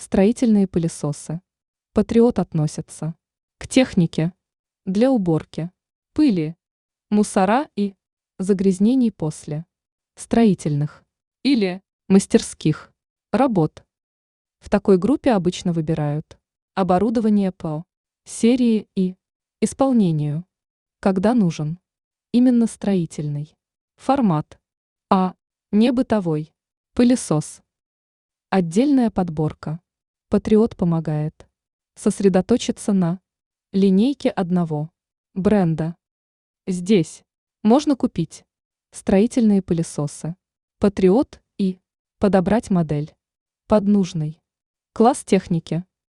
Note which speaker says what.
Speaker 1: Строительные пылесосы. Патриот относится к технике для уборки пыли, мусора и загрязнений после строительных или мастерских работ. В такой группе обычно выбирают оборудование по серии и исполнению, когда нужен именно строительный формат, а не бытовой пылесос. Отдельная подборка. Патриот помогает сосредоточиться на линейке одного бренда. Здесь можно купить строительные пылесосы Патриот и подобрать модель под нужный класс техники.